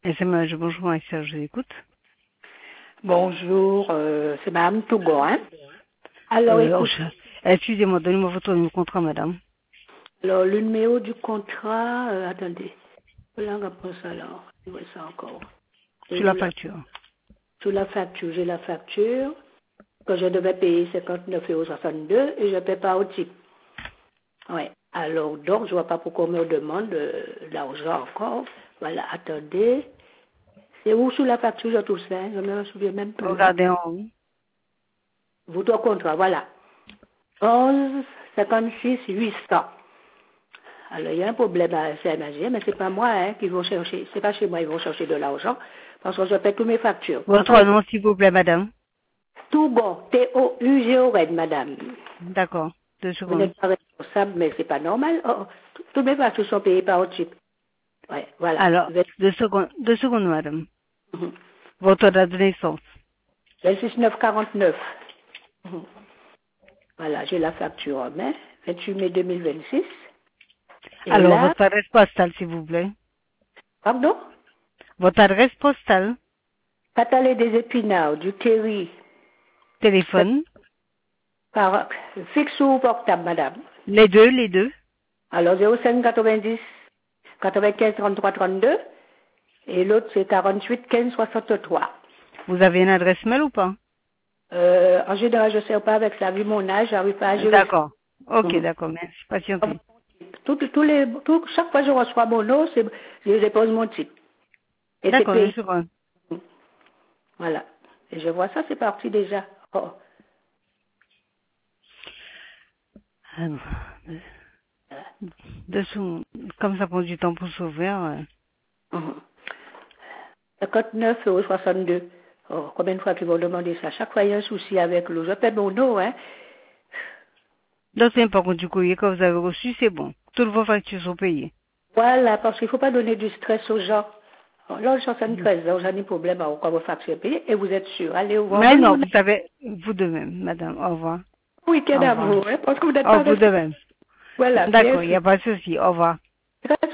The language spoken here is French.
SMH, bonjour, Aïssa, je vous écoute. Bonjour, c'est Madame Tougon, hein? Alors, écoute, Excusez-moi, donnez-moi votre numéro de contrat, madame. alors, le numéro du contrat, attendez, là, on reprend ça là, je vois ça encore. Sur la facture. Sur la facture, j'ai la facture, que je devais payer 59,62 € et je ne paie pas au type. Ouais. Alors, donc, je ne vois pas pourquoi on me demande l'argent encore. Voilà, attendez. C'est où sur la facture, je trouve ça, hein? Je ne me souviens même plus. Regardez en haut. Votre contrat, voilà. 11 56 800. Alors, il y a un problème à CMAG, mais c'est pas moi hein, qui vont chercher. C'est pas chez moi, ils vont chercher de l'argent, parce que je paie tous mes factures. Votre nom, s'il vous plaît, madame. Tougon, T-O-U-G-O-N, madame. D'accord. 2 Vous secondes. n'êtes pas responsable, mais c'est pas normal. Oh, tous mes factures sont payées par Otchip. Ouais, voilà. Alors, 2 secondes, madame. 26 Votre date de naissance. 9 49. Mhm. Voilà, j'ai la facture en main. 28 mai 2026. Et Alors, là, votre adresse postale, s'il vous plaît. pardon? Votre adresse postale. Catalé des Épinards, du Terry. Téléphone. Par fixe ou portable, madame? Les deux. Alors 05 90 95 33 32 et l'autre c'est 48 15 63. Vous avez une adresse mail ou pas? En général, je ne sers pas avec ça. Vu mon âge, j'arrive pas à gérer ça. D'accord. Ok, Mhm. d'accord, merci. Patientez. Chaque fois que je reçois mon nom, je dépose mon titre. Et c'est D'accord, 2 payé. secondes. Mhm. Voilà. Et je vois ça, c'est parti déjà. Oh. Alors, 2 secondes. Comme ça prend du temps pour s'ouvrir. Mhm. 59,62 €. Oh, combien de fois qu'ils vont demander ça? Chaque fois, il y a un souci avec l'eau. Je paie mon eau, hein. Donc, c'est par contre du courrier que vous avez reçu, c'est bon. Toutes vos factures sont payées. Voilà, parce qu'il ne faut pas donner du stress aux gens. Alors, là, je suis en 73 ans, j'ai des problèmes à quand vos factures payées, et vous êtes sûr. Allez, au revoir. Mais Bonne non, journée. vous savez, vous de même, madame. Au revoir. Week-end Au à revoir. vous, hein, parce que vous n'êtes Oh, pas vous de responsable. même. Voilà, D'accord, il n'y merci. a pas de souci. Au revoir.